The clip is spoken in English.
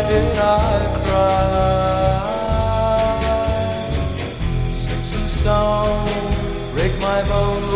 did I cry? Sticks and stones break my bones.